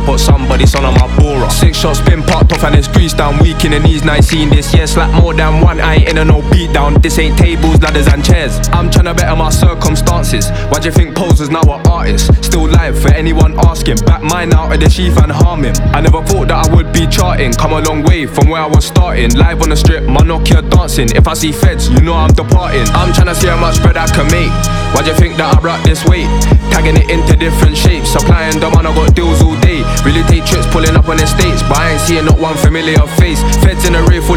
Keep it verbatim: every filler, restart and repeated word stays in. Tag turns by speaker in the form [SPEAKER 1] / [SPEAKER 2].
[SPEAKER 1] I put somebody son on my bora. Six shots been parked off and it's greased down. Weak in the knees, now I seen this. Yeah, slap more than one, I ain't in a no beat down. This ain't tables, ladders and chairs. I'm tryna better my circumstances. Why do you think Pose is now an artist? Still live for anyone asking. Back mine out of the sheath and harm him. I never thought that I would be charting. Come a long way from where I was starting. Live on the strip, my Nokia dancing. If I see feds, you know I'm departing. I'm tryna see how much bread I can make. Why do you think that I brought this weight? Tagging it into different shapes. Supplying them and I got deals all day. Really take trips pulling up on estates, but I ain't seeing not one familiar face. Feds in a rave full